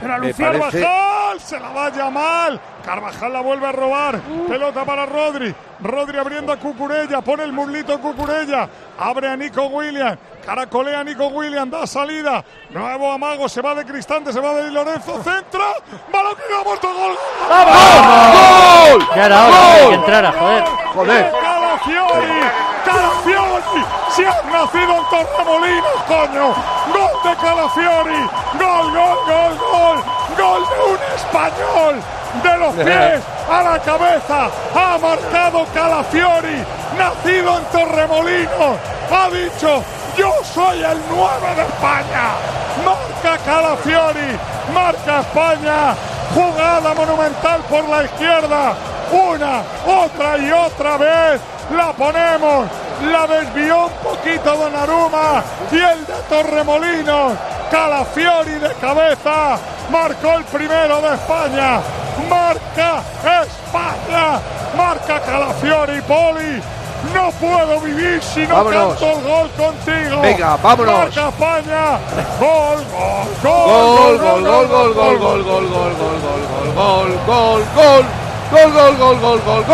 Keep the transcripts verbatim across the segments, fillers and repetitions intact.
Era Lucía parece... Carvajal, se la da Yamal. Carvajal la vuelve a robar. Uh. Pelota para Rodri. Rodri abriendo a Cucurella. Pone el muslito Cucurella. Abre a Nico Williams. Caracolea a Nico Williams. Da salida. Nuevo amago. Se va de Cristante. Se va de Di Lorenzo. Centra. Balón que ha muerto. Gol. ¡Vamos! ¡Gol! Ya era hora de que entrara, joder. Joder. Calafiori. Calafiori. Si has nacido en Torremolinos, coño. Gol de Calafiori. Gol, gol, gol, gol. Gol de un español. De los pies a la cabeza ha marcado Calafiori, nacido en Torremolinos, ha dicho: yo soy el nueve de España. Marca Calafiori, marca España, jugada monumental por la izquierda, una, otra y otra vez la ponemos, la desvió un poquito Donnarumma y el de Torremolinos, Calafiori de cabeza, marcó el primero de España. Marca España, marca Calafiori, Poli. No puedo vivir si no vámonos. Canto el gol contigo. Venga, vámonos. Marca España. Gol, Gol, gol, gol, gol, gol, gol, gol, gol, gol, gol, gol, gol, gol, gol, gol, gol, gol, gol,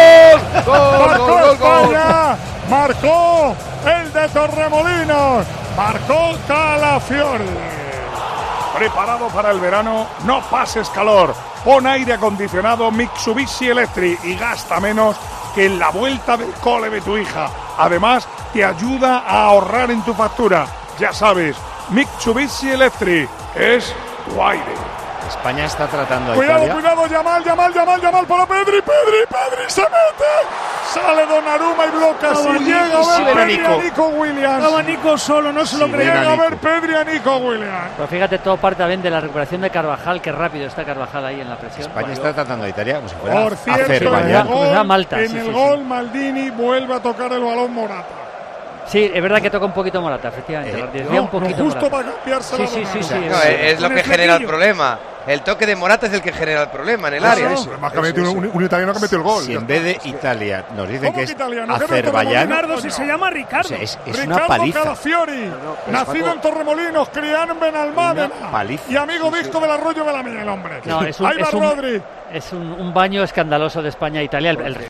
gol, marcó España, marcó el de Torremolinos, marcó Calafiori. Preparado para el verano, no pases calor. Pon aire acondicionado Mitsubishi Electric y gasta menos que en la vuelta del cole de tu hija. Además, te ayuda a ahorrar en tu factura. Ya sabes, Mitsubishi Electric es tu aire. España está tratando a Cuidado, Italia. cuidado, Yamal, Yamal, Yamal, Yamal para Pedri, Pedri, Pedri, se mete. Sale Donnarumma y bloquea. Si llega a ver Pedri a Nico Williams. Estaba Nico solo, no se lo creía. Llega a ver Pedri a Nico Williams. Pero fíjate, todo parte también de la recuperación de Carvajal, que rápido está Carvajal ahí en la presión. España Cuando... está tratando a Italia como si fuera Por cierto, Azerbaiyán. en el gol, Como Malta, en sí, el sí, gol sí. Maldini vuelve a tocar el balón Morata. Sí, es verdad que toca un poquito Morata, efectivamente. Eh, desvía un poquito justo Morata. para cambiarse Sí, la sí, sí, Donnarumma. sí, No, sí. es, es lo Con que el genera el flequillo. problema. El toque de Morata es el que genera el problema en el Eso, área. eso. Además que ha metido un, un italiano que metió el gol. Si en vez de Italia nos dicen ¿Cómo que es que italiano? ¿Qué Azerbaiyán, Ricardo, si se llama Ricardo. o sea, es, es una Ricardo paliza. Calafiori, nacido en Torremolinos, criado en Benalmádena Una paliza. y amigo disco del Arroyo de la Miel, hombre. No, es un, Ahí va es un, Rodri. es un, un baño escandaloso de España e Italia. El, el